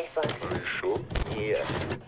fun. Are you sure? Yeah.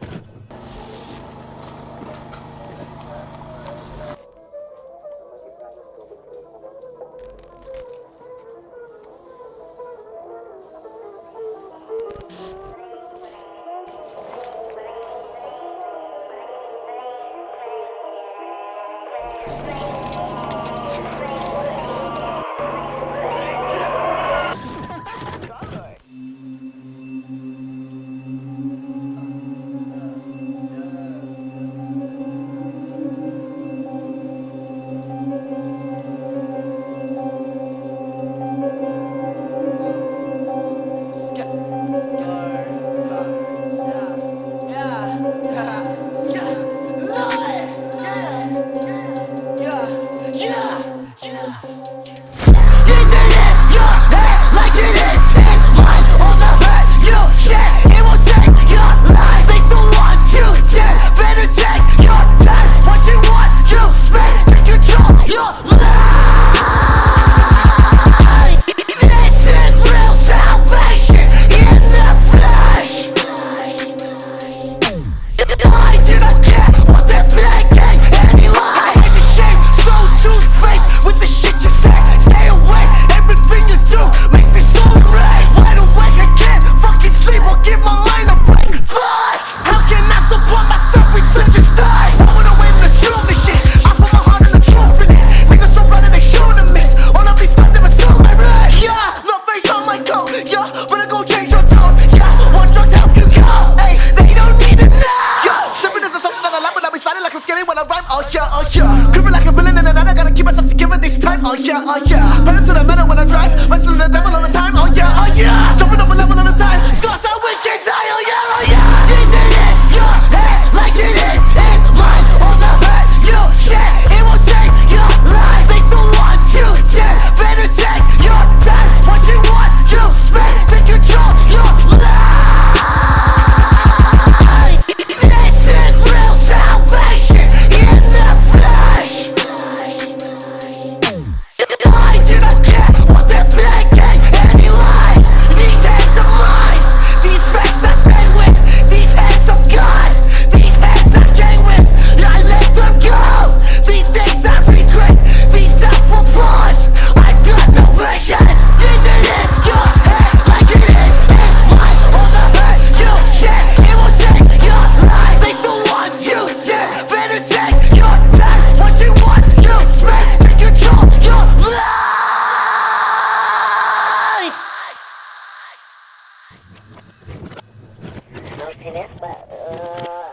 Creeping like a villain and I gotta keep myself together this time. Oh yeah, oh yeah. Pedal to the metal when I drive, wrestling the devil all the time. Oh yeah, oh yeah. Jumping up a level all the time. Scars I wish can die. Oh yeah, oh yeah. Is it in your head like it is in mine? All the hurt you share, it won't save your life. They still want you dead. Better take your time. What you want, you spend. Take control your life. This is real salvation in the flesh. I do not care what they're thinking any lie. These hands are mine. These facts I stay with. These hands of God. These hands I came with. I let them go. These days I regret. These doubtful flaws. I've got no patience. Is it in your head like it is in mine? All the hurt you share, it will take your life. They still want you dead. Better take your time. What you want, you spend. Take control your life. No finesse, but